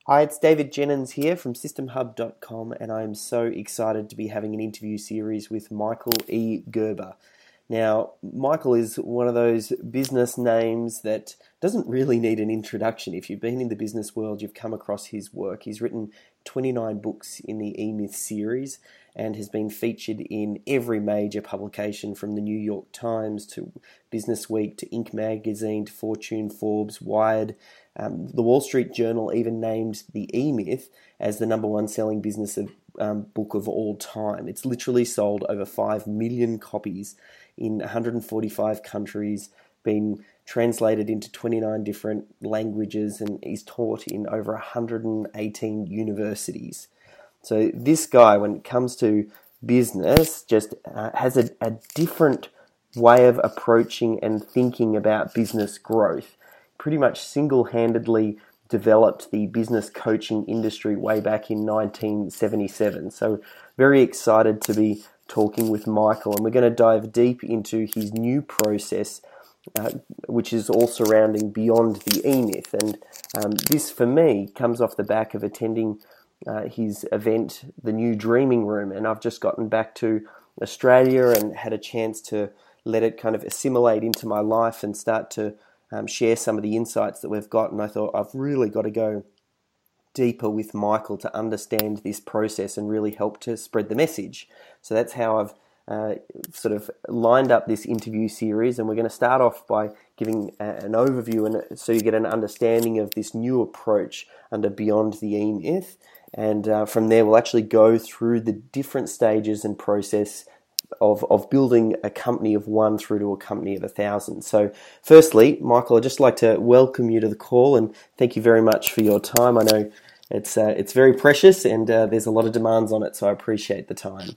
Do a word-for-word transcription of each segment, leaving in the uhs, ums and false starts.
Hi, it's David Jennings here from system hub dot com, and I'm so excited to be having an interview series with Michael E. Gerber. Now, Michael is one of those business names that doesn't really need an introduction. If you've been in the business world, you've come across his work. He's written twenty-nine books in the E-Myth series and has been featured in every major publication from the New York Times to Business Week to Inc magazine to Fortune, Forbes, Wired. Um, the Wall Street Journal even named the E-Myth as the number one selling business of, um, book of all time. It's literally sold over five million copies in one hundred forty-five countries, been translated into twenty-nine different languages, and is taught in over one hundred eighteen universities. So this guy, when it comes to business, just uh, has a, a different way of approaching and thinking about business growth. Pretty much single-handedly developed the business coaching industry way back in nineteen seventy-seven. So very excited to be talking with Michael, and we're going to dive deep into his new process, uh, which is all surrounding Beyond the E-Myth. And um, this, for me, comes off the back of attending uh, his event, The New Dreaming Room, and I've just gotten back to Australia and had a chance to let it kind of assimilate into my life and start to Um, share some of the insights that we've got, and I thought I've really got to go deeper with Michael to understand this process and really help to spread the message. So that's how I've uh, sort of lined up this interview series, and we're going to start off by giving a, an overview and so you get an understanding of this new approach under Beyond the E-Myth, and uh, from there we'll actually go through the different stages and process Of, of building a company of one through to a company of a thousand. So firstly, Michael, I'd just like to welcome you to the call and thank you very much for your time. I know it's uh, it's very precious and uh, there's a lot of demands on it, so I appreciate the time.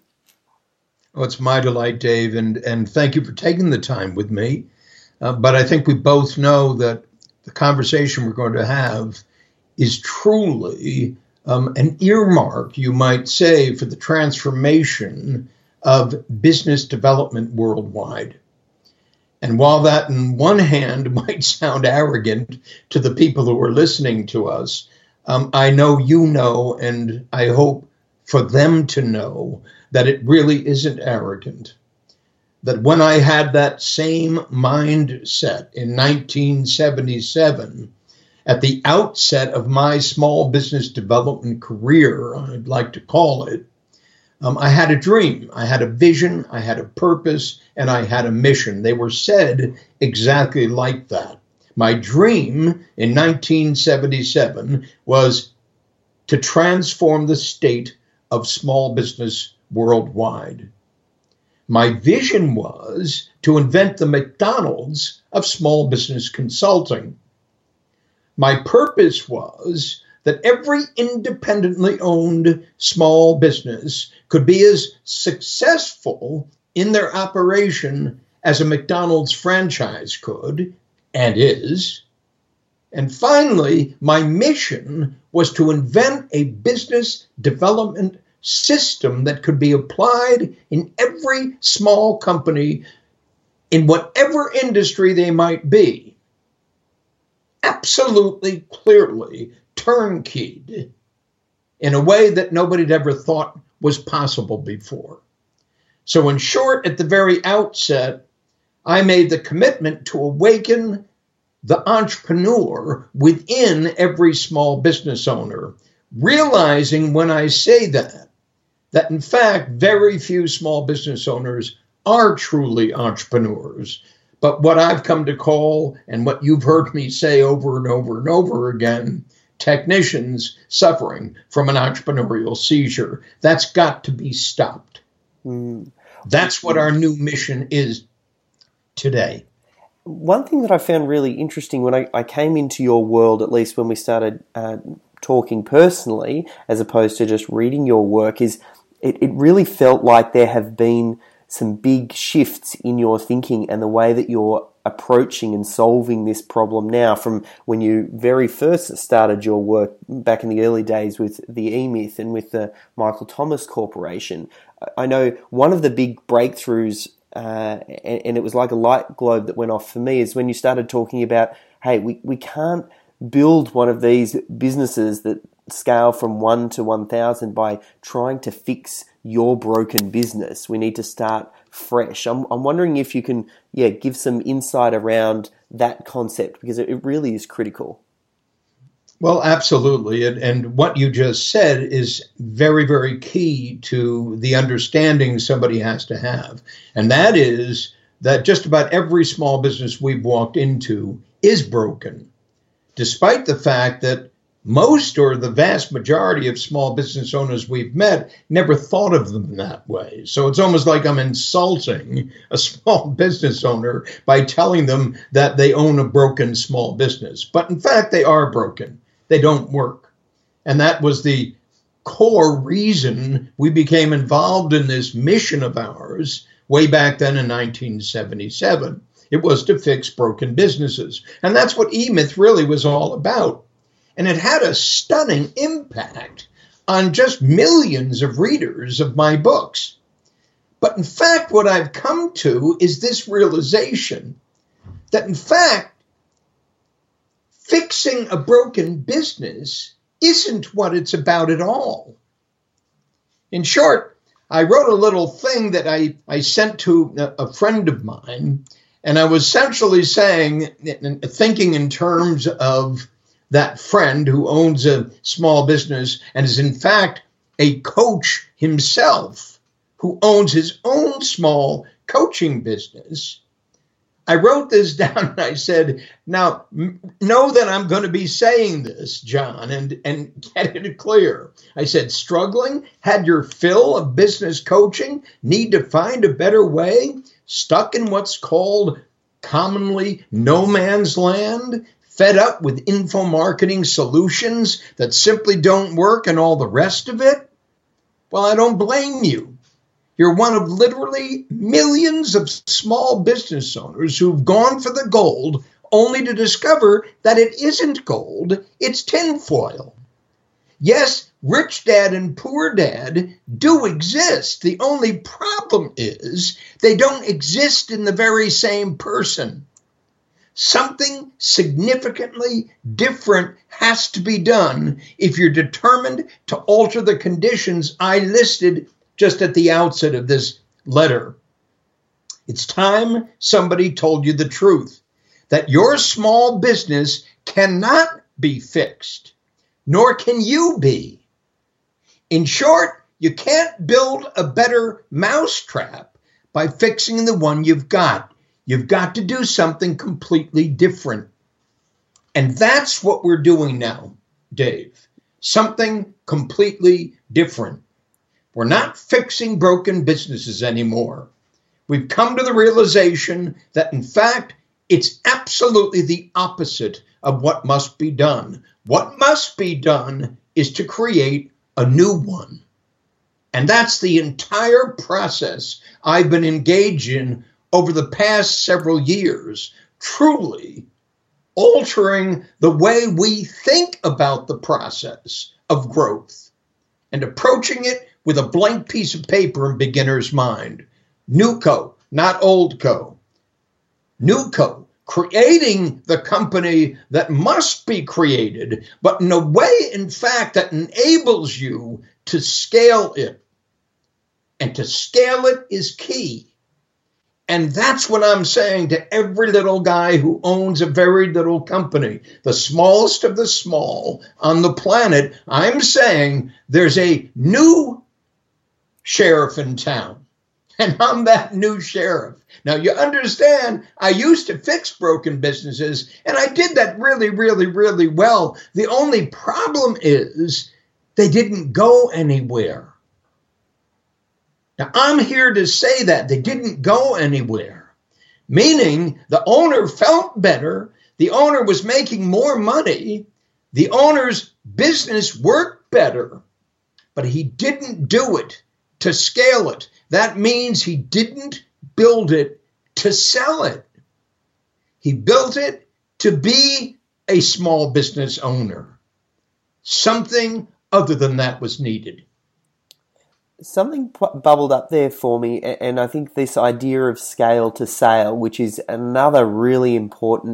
Oh, it's my delight, Dave, and, and thank you for taking the time with me. Uh, but I think we both know that the conversation we're going to have is truly um, an earmark, you might say, for the transformation of business development worldwide. And while that in one hand might sound arrogant to the people who are listening to us, um, I know you know, and I hope for them to know that it really isn't arrogant. That when I had that same mindset in nineteen seventy-seven, at the outset of my small business development career, I'd like to call it, Um, I had a dream, I had a vision, I had a purpose, and I had a mission. They were said exactly like that. My dream in nineteen seventy-seven was to transform the state of small business worldwide. My vision was to invent the McDonald's of small business consulting. My purpose was that every independently owned small business could be as successful in their operation as a McDonald's franchise could and is. And finally, my mission was to invent a business development system that could be applied in every small company in whatever industry they might be. Absolutely clearly turnkeyed in a way that nobody had ever thought was possible before. So in short, at the very outset, I made the commitment to awaken the entrepreneur within every small business owner, realizing when I say that, that in fact, very few small business owners are truly entrepreneurs. But what I've come to call, and what you've heard me say over and over and over again, technicians suffering from an entrepreneurial seizure. That's got to be stopped. Mm. That's what our new mission is today. One thing that I found really interesting when I, I came into your world, at least when we started uh, talking personally, as opposed to just reading your work, is it, it really felt like there have been some big shifts in your thinking and the way that you're approaching and solving this problem now from when you very first started your work back in the early days with the E-Myth and with the Michael Thomas Corporation. I know one of the big breakthroughs, uh, and, and it was like a light globe that went off for me, is when you started talking about, hey, we, we can't build one of these businesses that scale from one to one thousand by trying to fix your broken business. We need to start fresh. I'm, I'm wondering if you can, yeah, give some insight around that concept, because it, it really is critical. Well, absolutely. And, and what you just said is very, very key to the understanding somebody has to have. And that is that just about every small business we've walked into is broken, despite the fact that most or the vast majority of small business owners we've met never thought of them that way. So it's almost like I'm insulting a small business owner by telling them that they own a broken small business. But in fact, they are broken. They don't work. And that was the core reason we became involved in this mission of ours way back then in nineteen seventy-seven. It was to fix broken businesses. And that's what eMyth really was all about. And it had a stunning impact on just millions of readers of my books. But in fact, what I've come to is this realization that in fact, fixing a broken business isn't what it's about at all. In short, I wrote a little thing that I, I sent to a friend of mine, and I was essentially saying, thinking in terms of that friend who owns a small business and is in fact a coach himself, who owns his own small coaching business. I wrote this down and I said, now know that I'm going to be saying this, John, and, and get it clear. I said, struggling, had your fill of business coaching, need to find a better way, stuck in what's called commonly no man's land, fed up with info marketing solutions that simply don't work and all the rest of it? Well, I don't blame you. You're one of literally millions of small business owners who've gone for the gold only to discover that it isn't gold, it's tinfoil. Yes, rich dad and poor dad do exist. The only problem is they don't exist in the very same person. Something significantly different has to be done if you're determined to alter the conditions I listed just at the outset of this letter. It's time somebody told you the truth, that your small business cannot be fixed, nor can you be. In short, you can't build a better mousetrap by fixing the one you've got. You've got to do something completely different. And that's what we're doing now, Dave. Something completely different. We're not fixing broken businesses anymore. We've come to the realization that, in fact, it's absolutely the opposite of what must be done. What must be done is to create a new one. And that's the entire process I've been engaged in over the past several years, truly altering the way we think about the process of growth and approaching it with a blank piece of paper in beginner's mind. New co, not old co. New co, creating the company that must be created, but in a way, in fact, that enables you to scale it. And to scale it is key. And that's what I'm saying to every little guy who owns a very little company, the smallest of the small on the planet. I'm saying there's a new sheriff in town, and I'm that new sheriff. Now, you understand, I used to fix broken businesses, and I did that really, really, really well. The only problem is they didn't go anywhere. Now, I'm here to say that they didn't go anywhere, meaning the owner felt better, the owner was making more money, the owner's business worked better, but he didn't do it to scale it. That means he didn't build it to sell it. He built it to be a small business owner. Something other than that was needed. Something bubbled up there for me, and I think this idea of scale to sale, which is another really important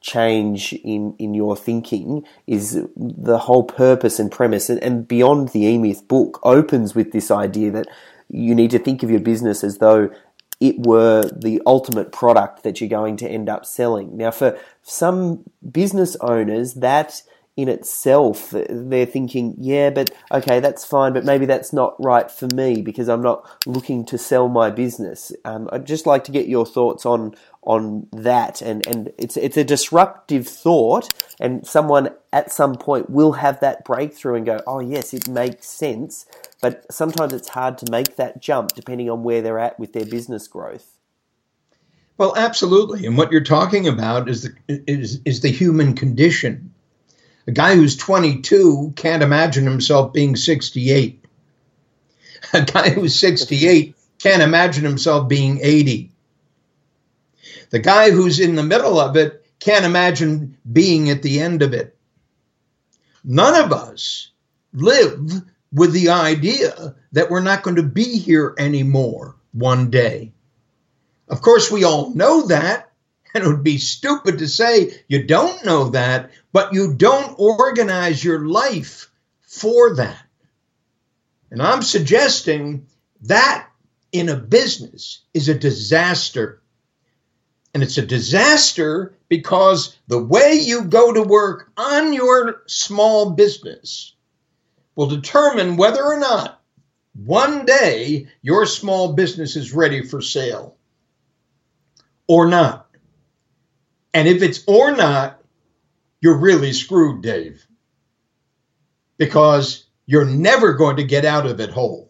change in, in your thinking is the whole purpose and premise, and, and Beyond the E-Myth book opens with this idea that you need to think of your business as though it were the ultimate product that you're going to end up selling. Now, for some business owners, that in itself, they're thinking, yeah, but okay, that's fine, but maybe that's not right for me because I'm not looking to sell my business. Um, I'd just like to get your thoughts on on that. And, and it's it's a disruptive thought, and someone at some point will have that breakthrough and go, oh yes, it makes sense. But sometimes it's hard to make that jump depending on where they're at with their business growth. Well, absolutely. And what you're talking about is the, is, is the human condition. A guy who's twenty-two can't imagine himself being sixty-eight. A guy who's sixty-eight can't imagine himself being eighty. The guy who's in the middle of it can't imagine being at the end of it. None of us live with the idea that we're not going to be here anymore one day. Of course, we all know that. And it would be stupid to say you don't know that, but you don't organize your life for that. And I'm suggesting that in a business is a disaster. And it's a disaster because the way you go to work on your small business will determine whether or not one day your small business is ready for sale or not. And if it's or not, you're really screwed, Dave, because you're never going to get out of it whole.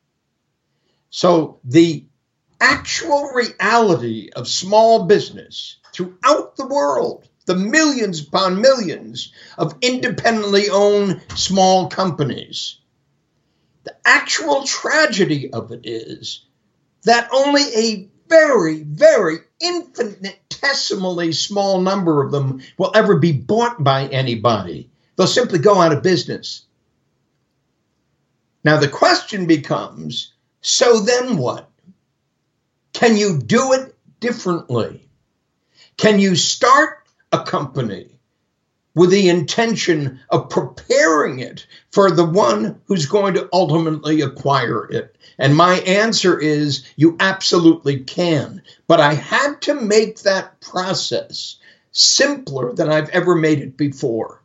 So the actual reality of small business throughout the world, the millions upon millions of independently owned small companies, the actual tragedy of it is that only a very, very infinitesimally small number of them will ever be bought by anybody. They'll simply go out of business. Now the question becomes, so then what? Can you do it differently? Can you start a company with the intention of preparing it for the one who's going to ultimately acquire it? And my answer is you absolutely can. But I had to make that process simpler than I've ever made it before.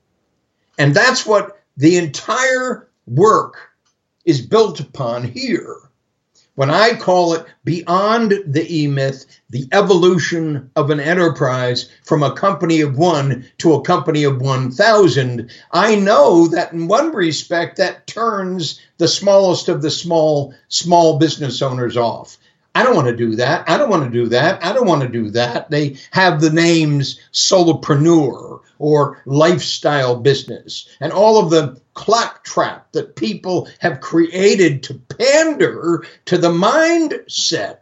And that's what the entire work is built upon here. When I call it Beyond the E-Myth, the evolution of an enterprise from a company of one to a company of one thousand, I know that in one respect that turns the smallest of the small, small business owners off. I don't want to do that. I don't want to do that. I don't want to do that. They have the names solopreneur or lifestyle business and all of the claptrap that people have created to pander to the mindset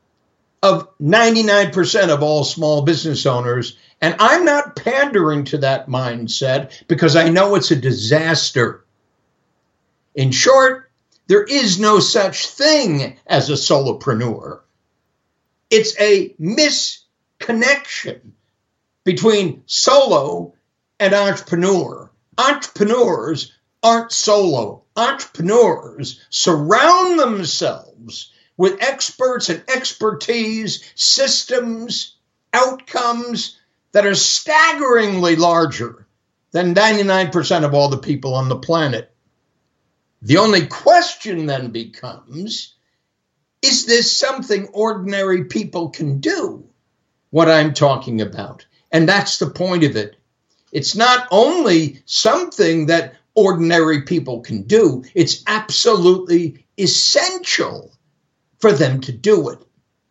of ninety-nine percent of all small business owners. And I'm not pandering to that mindset because I know it's a disaster. In short, there is no such thing as a solopreneur. It's a misconnection between solo and entrepreneur. Entrepreneurs aren't solo. Entrepreneurs surround themselves with experts and expertise, systems, outcomes that are staggeringly larger than ninety-nine percent of all the people on the planet. The only question then becomes, is this something ordinary people can do? What I'm talking about. And that's the point of it. It's not only something that ordinary people can do, it's absolutely essential for them to do it.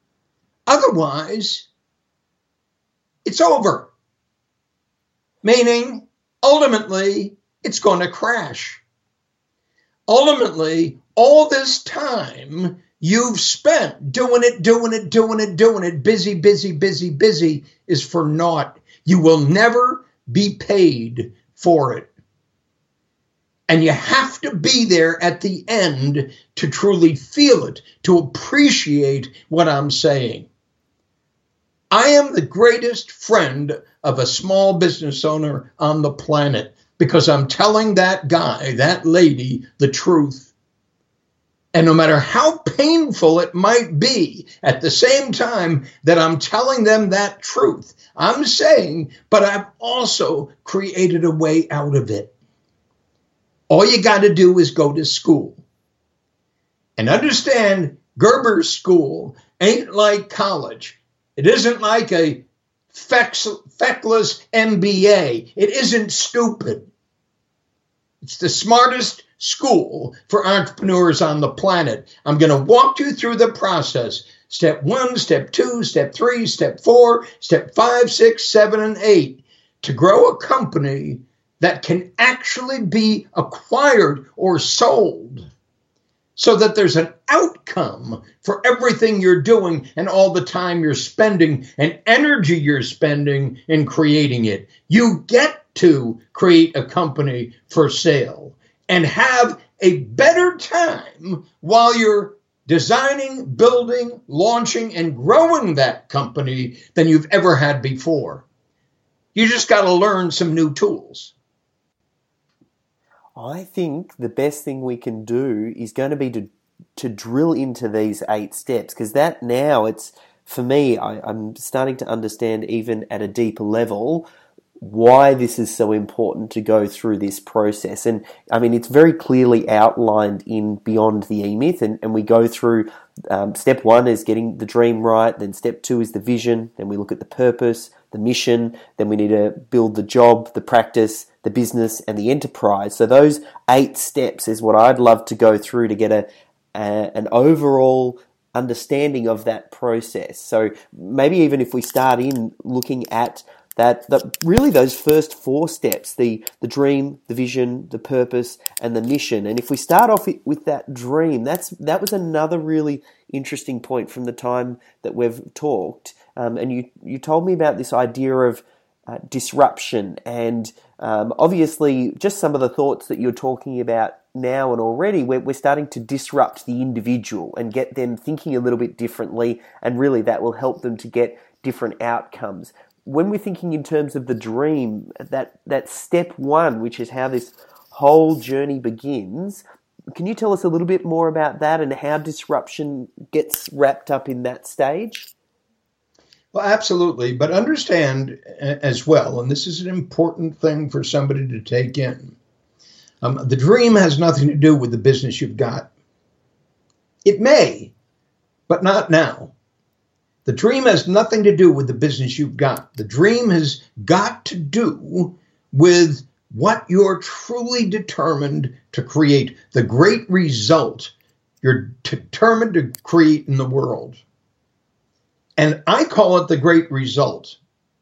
Otherwise, it's over. Meaning, ultimately, it's going to crash. Ultimately, all this time you've spent doing it, doing it, doing it, doing it, busy, busy, busy, busy, is for naught. You will never be paid for it. And you have to be there at the end to truly feel it, to appreciate what I'm saying. I am the greatest friend of a small business owner on the planet because I'm telling that guy, that lady, the truth. And no matter how painful it might be, at the same time that I'm telling them that truth, I'm saying, but I've also created a way out of it. All you got to do is go to school. And understand, Gerber's school ain't like college. It isn't like a feckless M B A. It isn't stupid. It's the smartest school for entrepreneurs on the planet. I'm going to walk you through the process. Step one, step two, step three, step four, step five, six, seven, and eight to grow a company that can actually be acquired or sold so that there's an outcome for everything you're doing and all the time you're spending and energy you're spending in creating it. You get to create a company for sale and have a better time while you're designing, building, launching, and growing that company than you've ever had before. You just got to learn some new tools. I think the best thing we can do is going to be to to drill into these eight steps, because that now it's, for me, I, I'm starting to understand even at a deeper level why this is so important to go through this process. And I mean, it's very clearly outlined in Beyond the E-Myth, and, and we go through um, step one is getting the dream right, then step two is the vision, then we look at the purpose, the mission, then we need to build the job, the practice, the business, and the enterprise. So those eight steps is what I'd love to go through to get a, a an overall understanding of that process. So maybe even if we start in looking at that, that really those first four steps, the, the dream, the vision, the purpose, and the mission. And if we start off with that dream, that's that was another really interesting point from the time that we've talked. Um, and you, you told me about this idea of uh, disruption and um, obviously just some of the thoughts that you're talking about now and already, we're, we're starting to disrupt the individual and get them thinking a little bit differently, and really that will help them to get different outcomes. When we're thinking in terms of the dream, that, that step one, which is how this whole journey begins, can you tell us a little bit more about that and how disruption gets wrapped up in that stage? Well, absolutely. But understand as well, and this is an important thing for somebody to take in, um, the dream has nothing to do with the business you've got. It may, but not now. The dream has nothing to do with the business you've got. The dream has got to do with what you're truly determined to create, the great result you're determined to create in the world. And I call it the great result.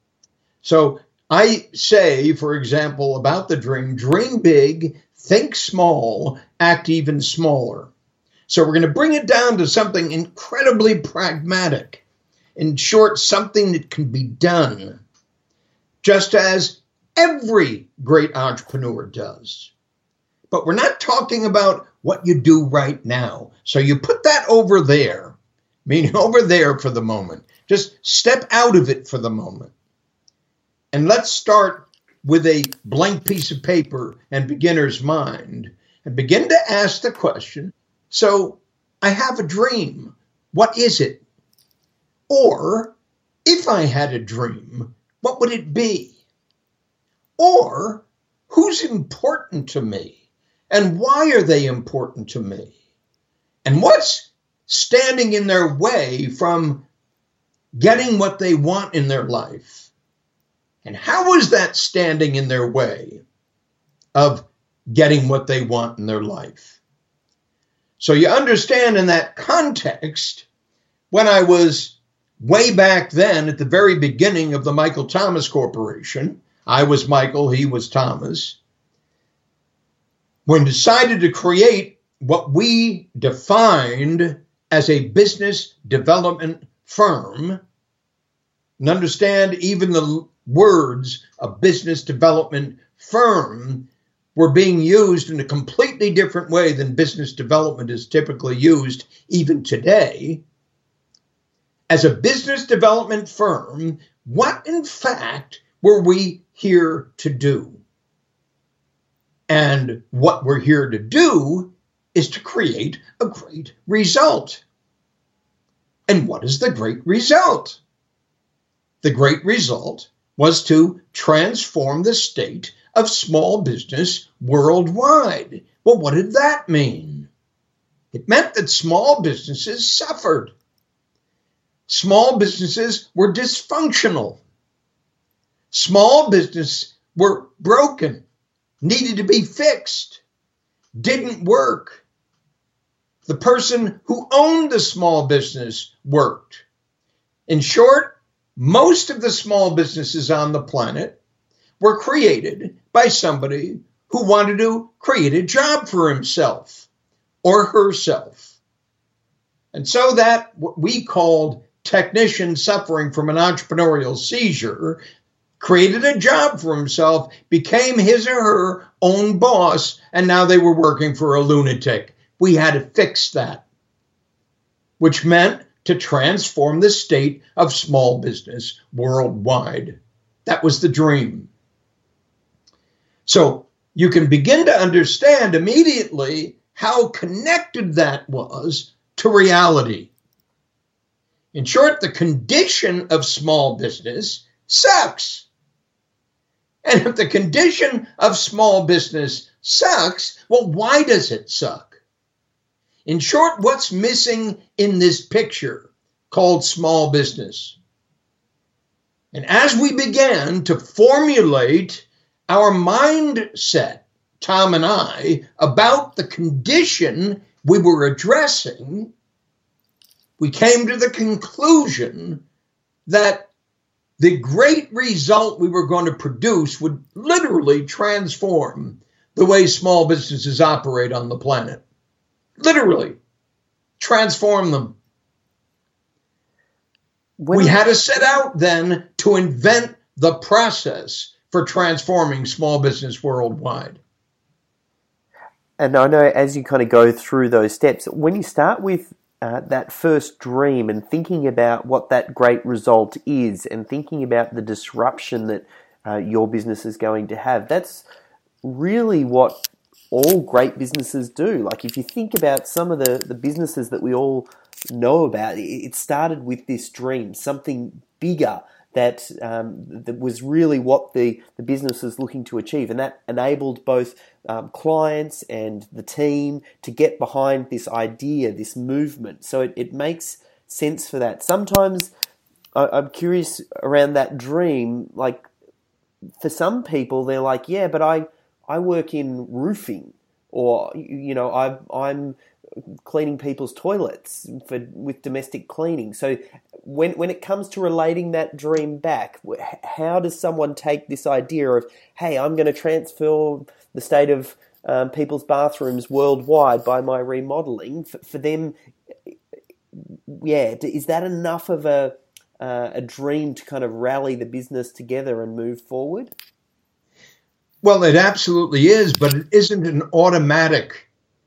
So I say, for example, about the dream, dream big, think small, act even smaller. So we're going to bring it down to something incredibly pragmatic. In short, something that can be done, just as every great entrepreneur does. But we're not talking about what you do right now. So you put that over there, meaning over there for the moment. Just step out of it for the moment. And let's start with a blank piece of paper and beginner's mind and begin to ask the question, so I have a dream. What is it? Or, if I had a dream, what would it be? Or, who's important to me? And why are they important to me? And what's standing in their way from getting what they want in their life? And how is that standing in their way of getting what they want in their life? So you understand in that context, when I was way back then, at the very beginning of the Michael Thomas Corporation, I was Michael, he was Thomas, when decided to create what we defined as a business development firm, and understand even the words a business development firm were being used in a completely different way than business development is typically used even today. as a business development firm, what in fact were we here to do? And what we're here to do is to create a great result. And what is the great result? The great result was to transform the state of small business worldwide. Well, what did that mean? It meant that small businesses suffered. Small businesses were dysfunctional. Small businesses were broken, needed to be fixed, didn't work. The person who owned the small business worked. In short, most of the small businesses on the planet were created by somebody who wanted to create a job for himself or herself. And so that what we called technician suffering from an entrepreneurial seizure created a job for himself, became his or her own boss, and now they were working for a lunatic. We had to fix that, which meant to transform the state of small business worldwide. That was the dream. So you can begin to understand immediately how connected that was to reality. In short, the condition of small business sucks. And if the condition of small business sucks, well, why does it suck? In short, what's missing in this picture called small business? And as we began to formulate our mindset, Tom and I, about the condition we were addressing, we came to the conclusion that the great result we were going to produce would literally transform the way small businesses operate on the planet. Literally transform them. When we had to set out then to invent the process for transforming small business worldwide. And I know as you kind of go through those steps, when you start with uh, that first dream and thinking about what that great result is and thinking about the disruption that uh, your business is going to have, that's really what all great businesses do. Like if you think about some of the, the businesses that we all know about, it started with this dream, something bigger that um, that was really what the, the business was looking to achieve. And that enabled both um, clients and the team to get behind this idea, this movement. So it, it makes sense for that. Sometimes I, I'm curious around that dream, like for some people, they're like, yeah, but I, I work in roofing, or, you know, I, I'm cleaning people's toilets for with domestic cleaning. So when when it comes to relating that dream back, how does someone take this idea of, hey, I'm going to transform the state of um, people's bathrooms worldwide by my remodeling? For, for them, yeah, is that enough of a uh, a dream to kind of rally the business together and move forward? Well, it absolutely is, but it isn't an automatic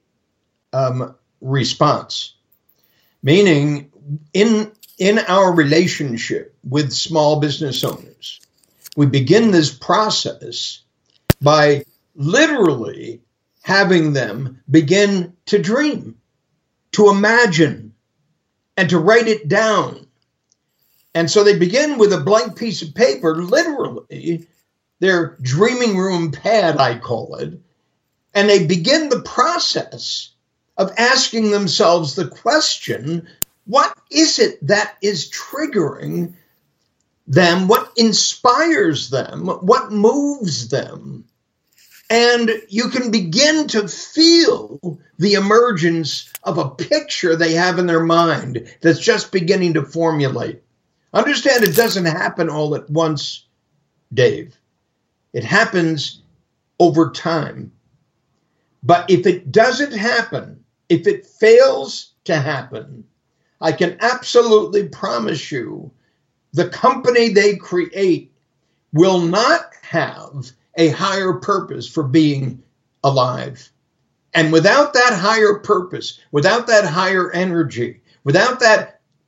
um, response. Meaning, in in our relationship with small business owners, we begin this process by literally having them begin to dream, to imagine, and to write it down. And so they begin with a blank piece of paper, literally, their dreaming room pad, I call it, and they begin the process of asking themselves the question, what is it that is triggering them? What inspires them? What moves them? And you can begin to feel the emergence of a picture they have in their mind that's just beginning to formulate. Understand, it doesn't happen all at once, Dave. It happens over time. But if it doesn't happen, if it fails to happen, I can absolutely promise you the company they create will not have a higher purpose for being alive. And without that higher purpose, without that higher energy, without that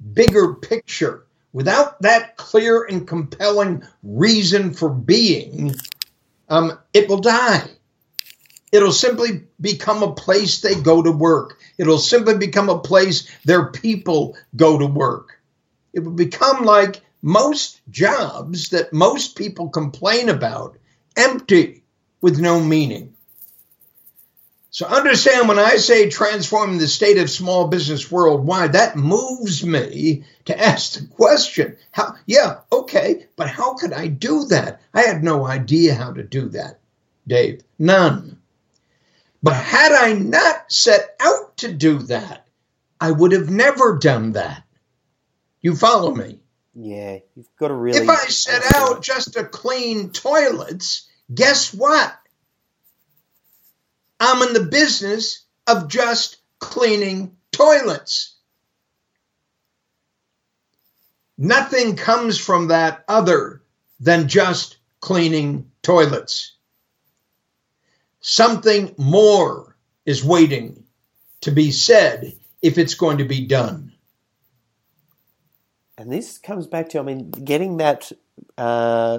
bigger picture, without that clear and compelling reason for being, um, it will die. It'll simply become a place they go to work. It'll simply become a place their people go to work. It will become like most jobs that most people complain about, empty with no meaning. So understand, when I say transforming the state of small business worldwide, that moves me to ask the question, how, yeah, okay, but how could I do that? I had no idea how to do that, Dave, none. But had I not set out to do that, I would have never done that. You follow me? Yeah, you've got to really... If I set out just to clean toilets, guess what? I'm in the business of just cleaning toilets. Nothing comes from that other than just cleaning toilets. Something more is waiting to be said if it's going to be done. And this comes back to, I mean, getting that uh,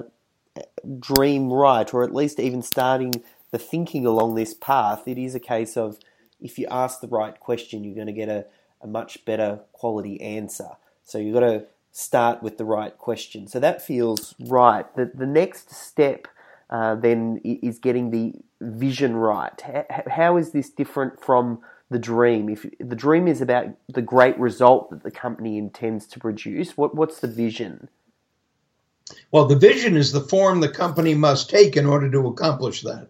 dream right, or at least even starting the thinking along this path. It is a case of, if you ask the right question, you're going to get a, a much better quality answer. So you've got to start with the right question. So that feels right. The, the next step uh, then is getting the vision right. How, how is this different from the dream? If the dream is about the great result that the company intends to produce, what, what's the vision? Well, the vision is the form the company must take in order to accomplish that.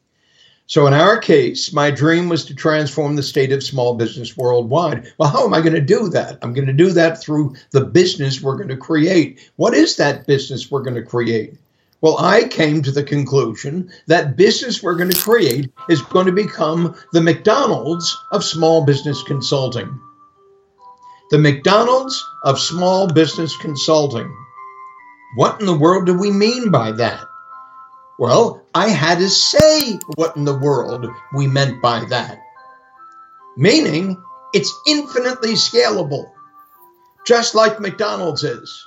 So in our case, my dream was to transform the state of small business worldwide. Well, how am I going to do that? I'm going to do that through the business we're going to create. What is that business we're going to create? Well, I came to the conclusion that business we're going to create is going to become the McDonald's of small business consulting. The McDonald's of small business consulting. What in the world do we mean by that? Well, I had to say what in the world we meant by that. Meaning, it's infinitely scalable, just like McDonald's is.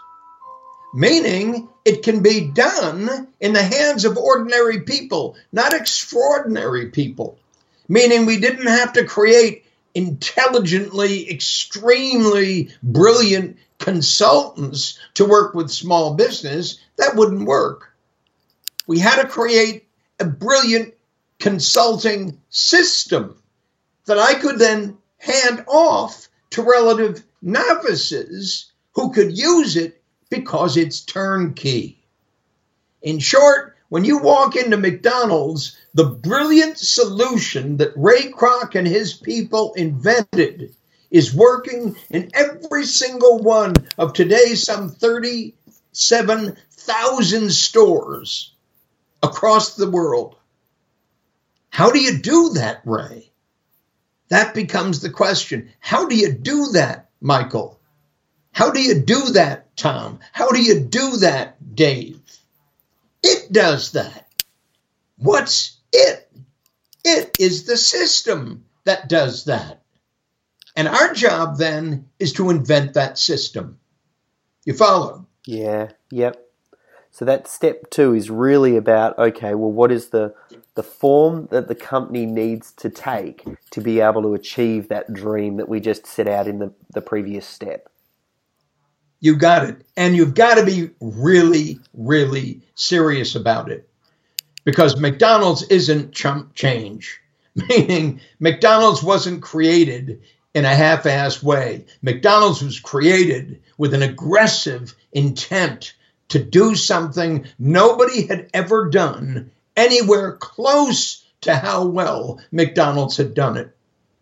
Meaning, it can be done in the hands of ordinary people, not extraordinary people. Meaning, we didn't have to create intelligently, extremely brilliant consultants to work with small business. That wouldn't work. We had to create a brilliant consulting system that I could then hand off to relative novices who could use it because it's turnkey. In short, when you walk into McDonald's, the brilliant solution that Ray Kroc and his people invented is working in every single one of today's some thirty-seven thousand stores across the world. How do you do that, Ray? That becomes the question. How do you do that, Michael? How do you do that, Tom? How do you do that, Dave? It does that. What's it? It is the system that does that. And our job then is to invent that system. You follow? Yeah, yep. So that step two is really about, okay, well, what is the the form that the company needs to take to be able to achieve that dream that we just set out in the, the previous step? You got it. And you've got to be really, really serious about it. Because McDonald's isn't chump change. Meaning McDonald's wasn't created in a half-assed way. McDonald's was created with an aggressive intent to do something nobody had ever done anywhere close to how well McDonald's had done it.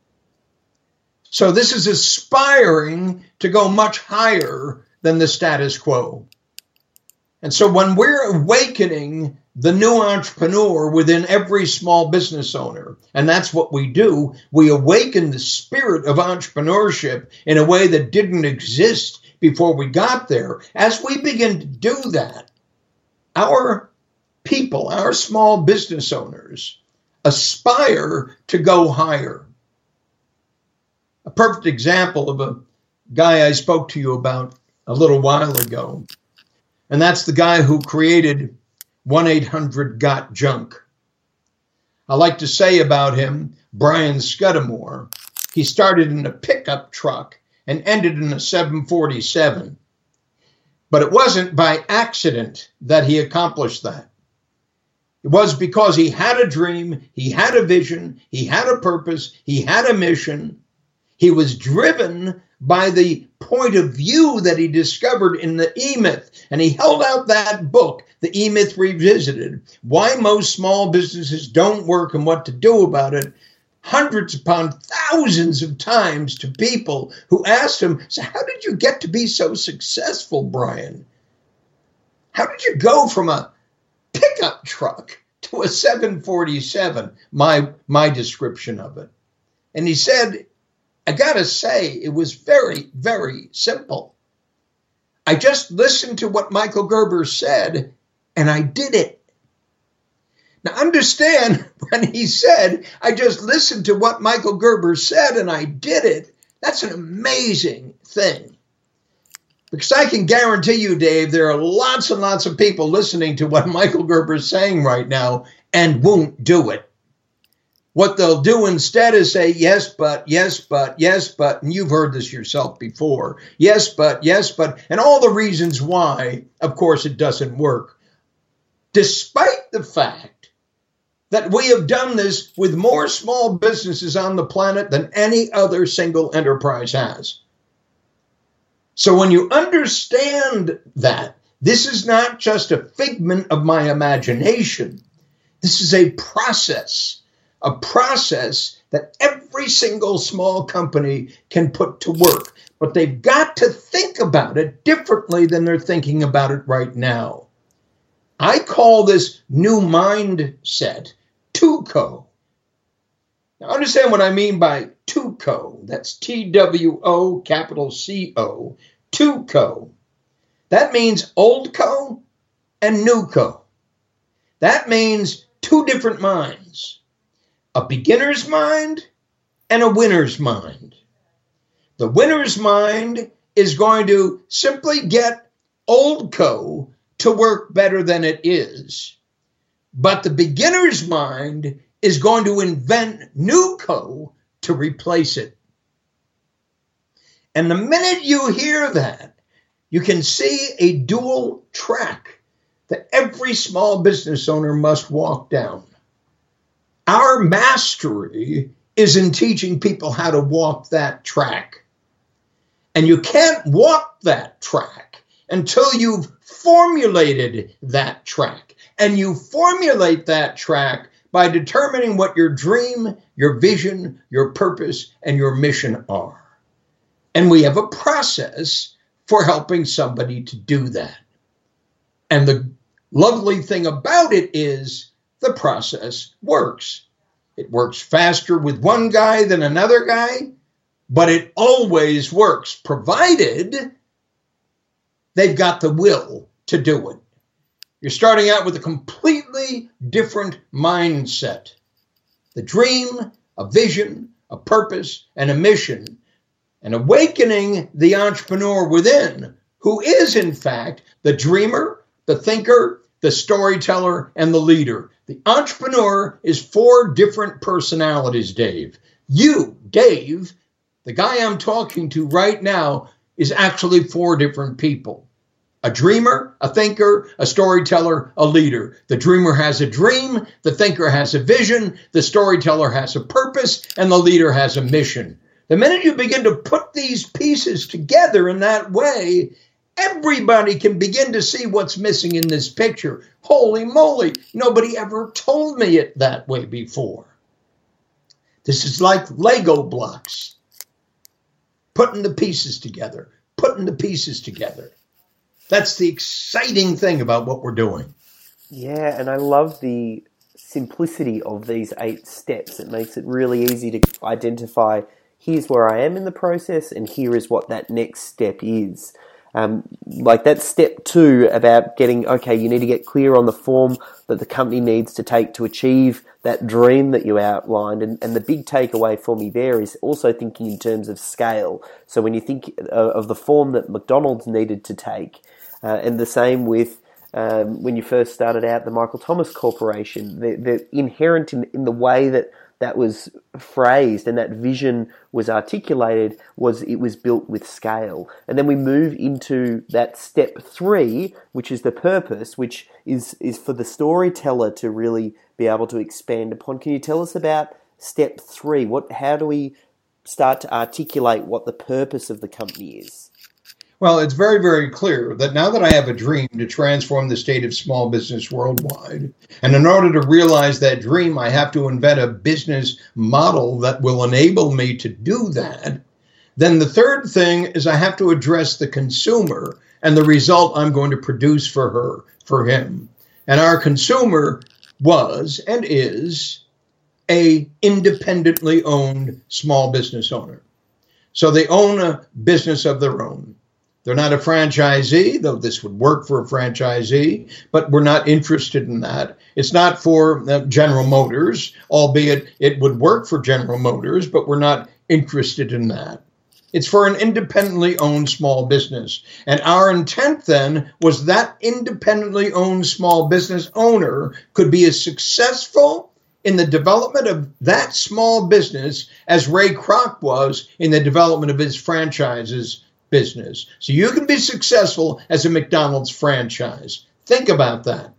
So this is aspiring to go much higher than the status quo. And so when we're awakening the new entrepreneur within every small business owner, and that's what we do, we awaken the spirit of entrepreneurship in a way that didn't exist before we got there. As we begin to do that, our people, our small business owners, aspire to go higher. A perfect example of a guy I spoke to you about a little while ago. And that's the guy who created one eight hundred got junk. I like to say about him, Brian Scudamore, he started in a pickup truck and ended in a seven forty-seven. But it wasn't by accident that he accomplished that. It was because he had a dream, he had a vision, he had a purpose, he had a mission. He was driven by the point of view that he discovered in the E-Myth. And he held out that book, the E-Myth Revisited, Why Most Small Businesses Don't Work and What to Do About It, hundreds upon thousands of times to people who asked him, so how did you get to be so successful, Brian? How did you go from a pickup truck to a seven forty-seven? My, my description of it. And he said, I gotta say, it was very, very simple. I just listened to what Michael Gerber said, and I did it. Now understand, when he said, I just listened to what Michael Gerber said, and I did it, that's an amazing thing. Because I can guarantee you, Dave, there are lots and lots of people listening to what Michael Gerber is saying right now and won't do it. What they'll do instead is say, yes, but, yes, but, yes, but, and you've heard this yourself before. Yes, but, yes, but, and all the reasons why, of course, it doesn't work. Despite the fact that we have done this with more small businesses on the planet than any other single enterprise has. So when you understand that, this is not just a figment of my imagination. This is a process. A process that every single small company can put to work. But they've got to think about it differently than they're thinking about it right now. I call this new mindset two-co. Now understand what I mean by two-co. That's T W O capital C O. two-co. That means old co and new co. That means two different minds. A beginner's mind and a winner's mind. The winner's mind is going to simply get old co to work better than it is. But the beginner's mind is going to invent new co to replace it. And the minute you hear that, you can see a dual track that every small business owner must walk down. Our mastery is in teaching people how to walk that track. And you can't walk that track until you've formulated that track. And you formulate that track by determining what your dream, your vision, your purpose, and your mission are. And we have a process for helping somebody to do that. And the lovely thing about it is the process works. It works faster with one guy than another guy, but it always works, provided they've got the will to do it. You're starting out with a completely different mindset. The dream, a vision, a purpose, and a mission, and awakening the entrepreneur within, who is, in fact, the dreamer, the thinker, the storyteller, and the leader. The entrepreneur is four different personalities, Dave. You, Dave, the guy I'm talking to right now, is actually four different people. A dreamer, a thinker, a storyteller, a leader. The dreamer has a dream, the thinker has a vision, the storyteller has a purpose, and the leader has a mission. The minute you begin to put these pieces together in that way, everybody can begin to see what's missing in this picture. Holy moly, nobody ever told me it that way before. This is like Lego blocks. Putting the pieces together, putting the pieces together. That's the exciting thing about what we're doing. Yeah, and I love the simplicity of these eight steps. It makes it really easy to identify, here's where I am in the process, and here is what that next step is. Um, like that's step two about getting, okay, you need to get clear on the form that the company needs to take to achieve that dream that you outlined. And, and the big takeaway for me there is also thinking in terms of scale. So when you think of the form that McDonald's needed to take, uh, and the same with um, when you first started out the Michael Thomas Corporation, the, the inherent in, in the way that that was phrased and that vision was articulated was it was built with scale. And then we move into that step three, which is the purpose, which is, is for the storyteller to really be able to expand upon. Can you tell us about step three? What, how do we start to articulate what the purpose of the company is? Well, it's very, very clear that now that I have a dream to transform the state of small business worldwide, and in order to realize that dream, I have to invent a business model that will enable me to do that, then the third thing is I have to address the consumer and the result I'm going to produce for her, for him. And our consumer was and is a independently owned small business owner. So they own a business of their own. They're not a franchisee, though this would work for a franchisee, but we're not interested in that. It's not for uh, General Motors, albeit it would work for General Motors, but we're not interested in that. It's for an independently owned small business. And our intent then was that independently owned small business owner could be as successful in the development of that small business as Ray Kroc was in the development of his franchises business. So you can be successful as a McDonald's franchise. Think about that.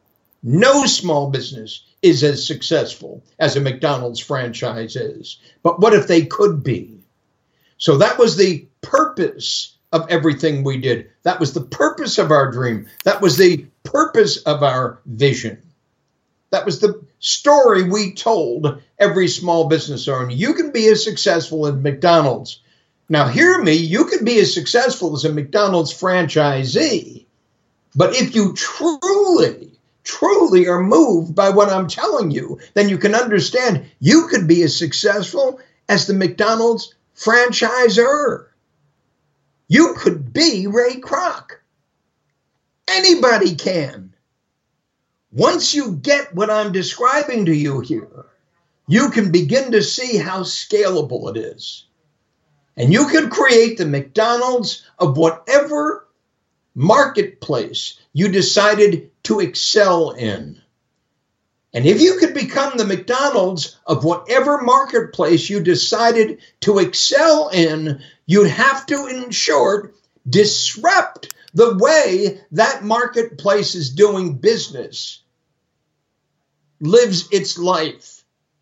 No small business is as successful as a McDonald's franchise is. But what if they could be? So that was the purpose of everything we did. That was the purpose of our dream. That was the purpose of our vision. That was the story we told every small business owner. You can be as successful as McDonald's. Now, hear me, you can be as successful as a McDonald's franchisee, but if you truly, truly are moved by what I'm telling you, then you can understand you could be as successful as the McDonald's franchisor. You could be Ray Kroc. Anybody can. Once you get what I'm describing to you here, you can begin to see how scalable it is. And you can create the McDonald's of whatever marketplace you decided to excel in. And if you could become the McDonald's of whatever marketplace you decided to excel in, you'd have to, in short, disrupt the way that marketplace is doing business, lives its life.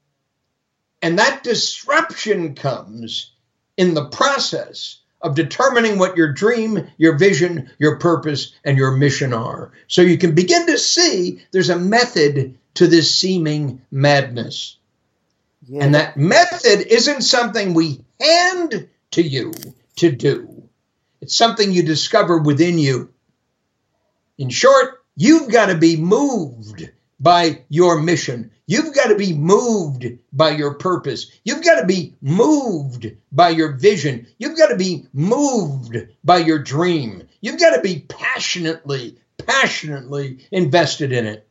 And that disruption comes in the process of determining what your dream, your vision, your purpose, and your mission are. So you can begin to see there's a method to this seeming madness. Yeah. And that method isn't something we hand to you to do. It's something you discover within you. In short, you've got to be moved by your mission. You've got to be moved by your purpose. You've got to be moved by your vision. You've got to be moved by your dream. You've got to be passionately, passionately invested in it.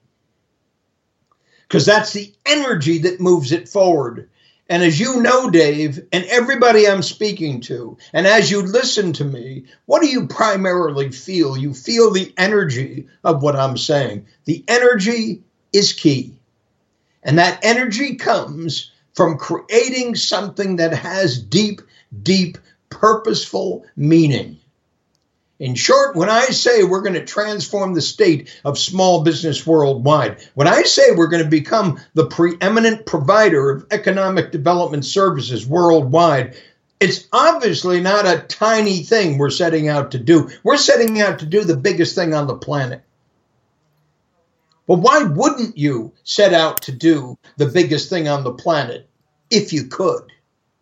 Because that's the energy that moves it forward. And as you know, Dave, and everybody I'm speaking to, and as you listen to me, what do you primarily feel? You feel the energy of what I'm saying. The energy is key. And that energy comes from creating something that has deep, deep, purposeful meaning. In short, when I say we're going to transform the state of small business worldwide, when I say we're going to become the preeminent provider of economic development services worldwide, it's obviously not a tiny thing we're setting out to do. We're setting out to do the biggest thing on the planet. But why wouldn't you set out to do the biggest thing on the planet if you could?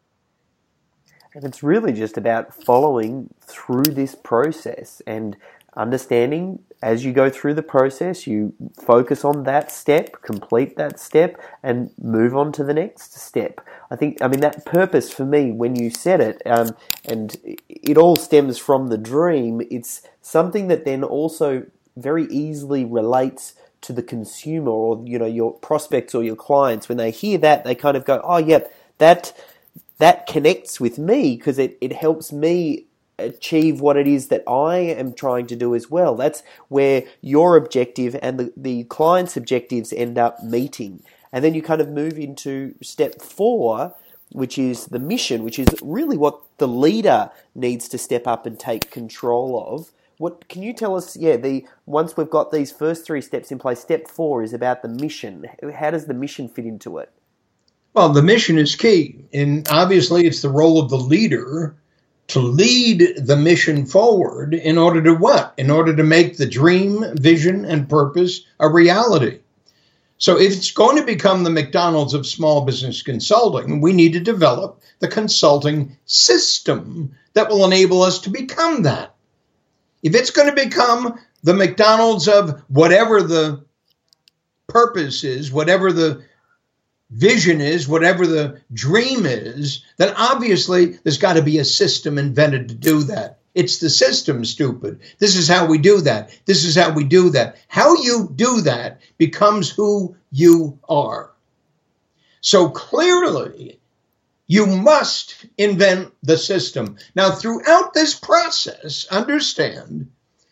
And it's really just about following through this process and understanding as you go through the process, you focus on that step, complete that step, and move on to the next step. I think, I mean, that purpose for me, when you said it, um, and it all stems from the dream, it's something that then also very easily relates to the consumer or, you know, your prospects or your clients. When they hear that, they kind of go, oh, yeah, that that connects with me because it, it helps me achieve what it is that I am trying to do as well. That's where your objective and the, the client's objectives end up meeting. And then you kind of move into step four, which is the mission, which is really what the leader needs to step up and take control of. What can you tell us? Yeah, the once we've got these first three steps in place, step four is about the mission. How does the mission fit into it? Well, the mission is key. And obviously it's the role of the leader to lead the mission forward in order to what? In order to make the dream, vision, and purpose a reality. So if it's going to become the McDonald's of small business consulting, we need to develop the consulting system that will enable us to become that. If it's going to become the McDonald's of whatever the purpose is, whatever the vision is, whatever the dream is, then obviously there's got to be a system invented to do that. It's the system, stupid. This is how we do that. This is how we do that. How you do that becomes who you are. So clearly, you must invent the system. Now, throughout this process, understand,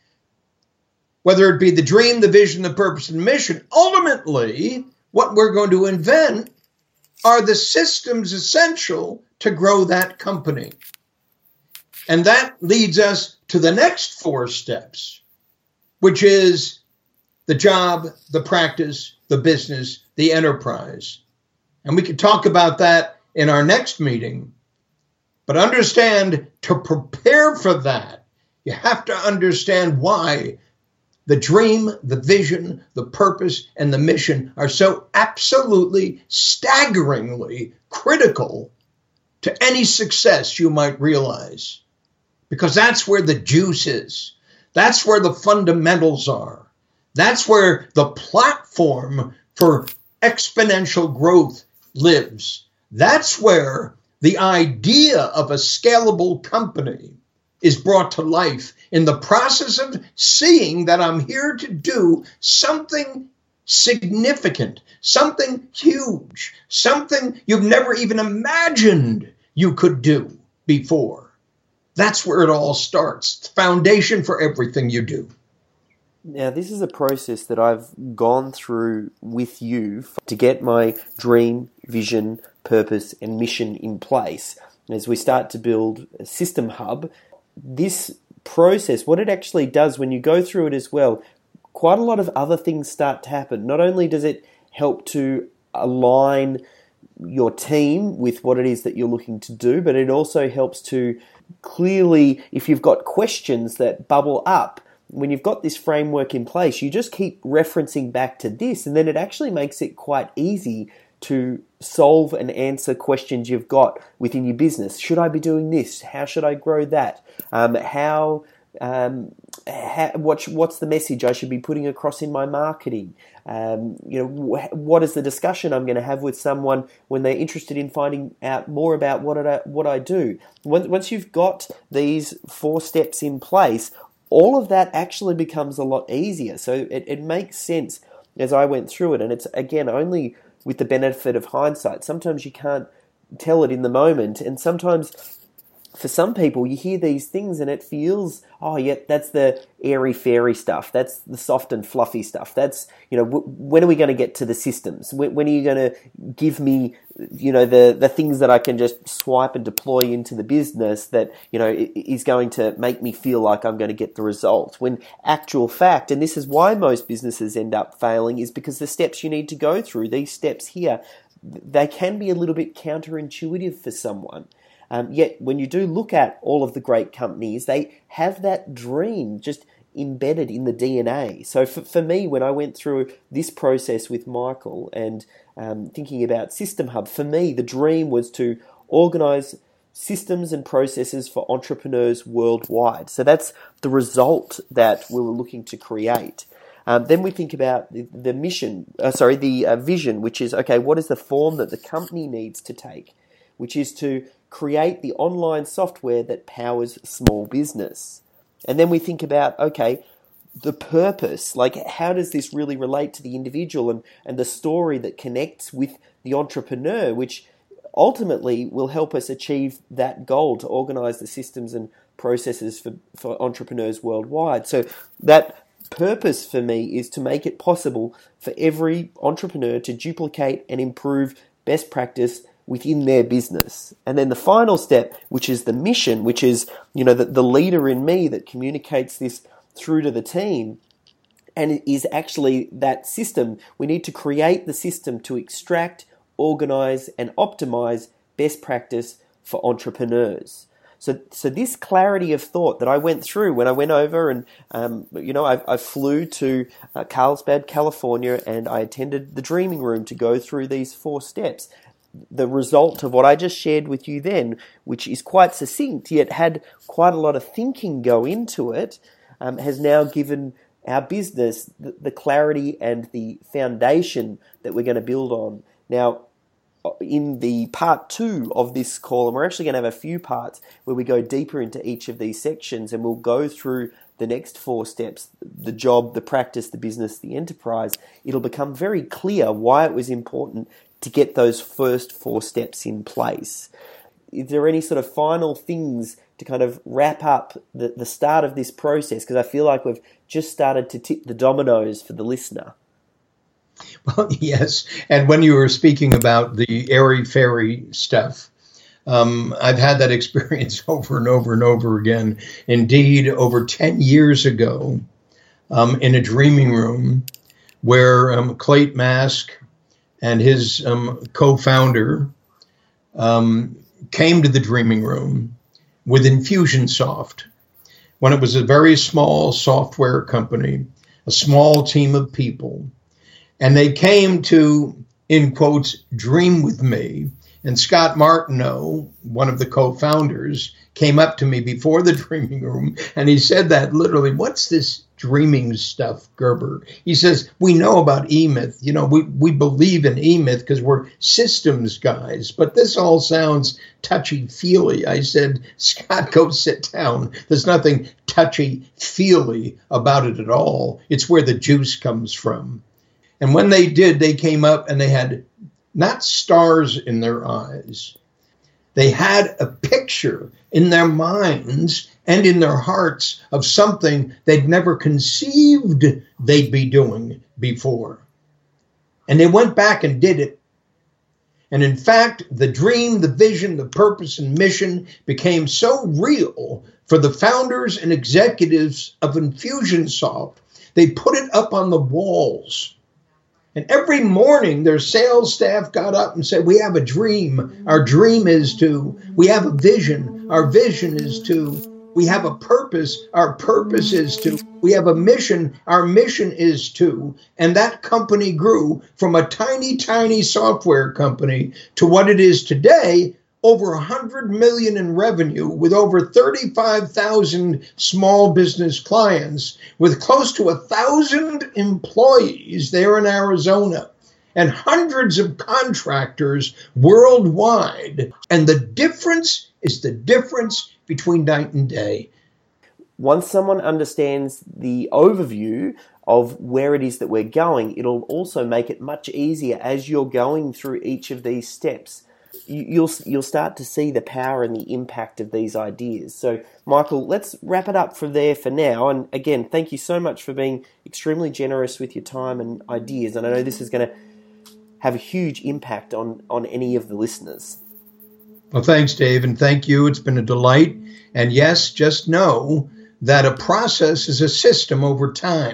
whether it be the dream, the vision, the purpose, and the mission, ultimately, what we're going to invent are the systems essential to grow that company. And that leads us to the next four steps, which is the job, the practice, the business, the enterprise. And we can talk about that in our next meeting. But understand, to prepare for that, you have to understand why the dream, the vision, the purpose, and the mission are so absolutely, staggeringly critical to any success you might realize. Because that's where the juice is. That's where the fundamentals are. That's where the platform for exponential growth lives. That's where the idea of a scalable company is brought to life in the process of seeing that I'm here to do something significant, something huge, something you've never even imagined you could do before. That's where it all starts. It's the foundation for everything you do. Now, this is a process that I've gone through with you to get my dream, vision, purpose, and mission in place. As we start to build a system hub, this process, what it actually does when you go through it as well, quite a lot of other things start to happen. Not only does it help to align your team with what it is that you're looking to do, but it also helps to clearly, if you've got questions that bubble up, when you've got this framework in place, you just keep referencing back to this, and then it actually makes it quite easy to solve and answer questions you've got within your business. Should I be doing this? How should I grow that? Um, how, um, how what, what's the message I should be putting across in my marketing? Um, you know, wh- what is the discussion I'm going to have with someone when they're interested in finding out more about what I, what I do? Once, once you've got these four steps in place, all of that actually becomes a lot easier. So it, it makes sense as I went through it. And it's, again, only with the benefit of hindsight. Sometimes you can't tell it in the moment. And sometimes for some people, you hear these things and it feels, oh, yeah, that's the airy-fairy stuff. That's the soft and fluffy stuff. That's, you know, w- when are we going to get to the systems? When, when are you going to give me, you know, the, the things that I can just swipe and deploy into the business that, you know, is going to make me feel like I'm going to get the results? When actual fact, and this is why most businesses end up failing, is because the steps you need to go through, these steps here, they can be a little bit counterintuitive for someone. Um, yet when you do look at all of the great companies, they have that dream just embedded in the D N A. So for, for me, when I went through this process with Michael and um, thinking about System Hub, for me, the dream was to organize systems and processes for entrepreneurs worldwide. So that's the result that we were looking to create. Um, then we think about the, the mission, uh, sorry, the uh, vision, which is, okay, what is the form that the company needs to take, which is to create the online software that powers small business. And then we think about, okay, the purpose, like how does this really relate to the individual and, and the story that connects with the entrepreneur, which ultimately will help us achieve that goal to organize the systems and processes for, for entrepreneurs worldwide. So that purpose for me is to make it possible for every entrepreneur to duplicate and improve best practice within their business. And then the final step, which is the mission, which is, you know, the, the leader in me that communicates this through to the team, and it is actually that system. We need to create the system to extract, organize, and optimize best practice for entrepreneurs. So, so this clarity of thought that I went through when I went over and, um, you know, I, I flew to uh, Carlsbad, California, and I attended the Dreaming Room to go through these four steps. The result of what I just shared with you then, which is quite succinct, yet had quite a lot of thinking go into it, um, has now given our business the, the clarity and the foundation that we're going to build on. Now, in the part two of this call, and we're actually going to have a few parts where we go deeper into each of these sections, and we'll go through the next four steps, the job, the practice, the business, the enterprise. It'll become very clear why it was important to get those first four steps in place. Is there any sort of final things to kind of wrap up the, the start of this process? Because I feel like we've just started to tip the dominoes for the listener. Well, yes. And when you were speaking about the airy-fairy stuff, um, I've had that experience over and over and over again. Indeed, over ten years ago, um, in a dreaming room where um, Clayton Mask and his um, co-founder um, came to the dreaming room with Infusionsoft, when it was a very small software company, a small team of people. And they came to, in quotes, dream with me. And Scott Martineau, one of the co-founders, came up to me before the dreaming room, and he said that literally, what's this dreaming stuff, Gerber? He says, we know about E-Myth. You know, we, we believe in E-Myth because we're systems guys, but this all sounds touchy-feely. I said, Scott, go sit down. There's nothing touchy-feely about it at all. It's where the juice comes from. And when they did, they came up and they had not stars in their eyes. They had a picture in their minds and in their hearts of something they'd never conceived they'd be doing before. And they went back and did it. And in fact, the dream, the vision, the purpose, and mission became so real for the founders and executives of Infusionsoft, they put it up on the walls. And every morning, their sales staff got up and said, we have a dream. Our dream is to, we have a vision. Our vision is to, we have a purpose. Our purpose is to, we have a mission. Our mission is to. And that company grew from a tiny, tiny software company to what it is today, over one hundred million in revenue with over thirty-five thousand small business clients with close to a thousand employees there in Arizona and hundreds of contractors worldwide. And the difference is the difference between night and day. Once someone understands the overview of where it is that we're going, it'll also make it much easier as you're going through each of these steps. You'll you'll start to see the power and the impact of these ideas. So, Michael, let's wrap it up from there for now. And again, thank you so much for being extremely generous with your time and ideas. And I know this is going to have a huge impact on, on any of the listeners. Well, thanks, Dave, and thank you. It's been a delight. And yes, just know that a process is a system over time.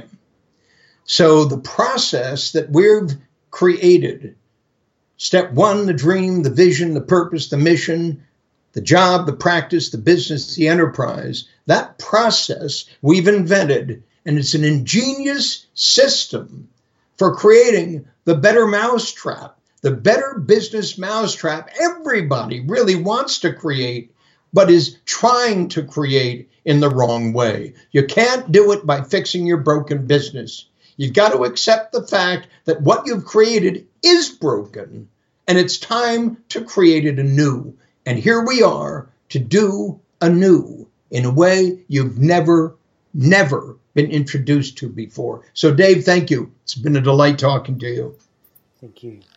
So the process that we've created, step one, the dream, the vision, the purpose, the mission, the job, the practice, the business, the enterprise, that process we've invented, and it's an ingenious system for creating the better mousetrap, the Better Business Mousetrap everybody really wants to create, but is trying to create in the wrong way. You can't do it by fixing your broken business. You've got to accept the fact that what you've created is broken, and it's time to create it anew. And here we are to do anew in a way you've never, never been introduced to before. So, Dave, thank you. It's been a delight talking to you. Thank you.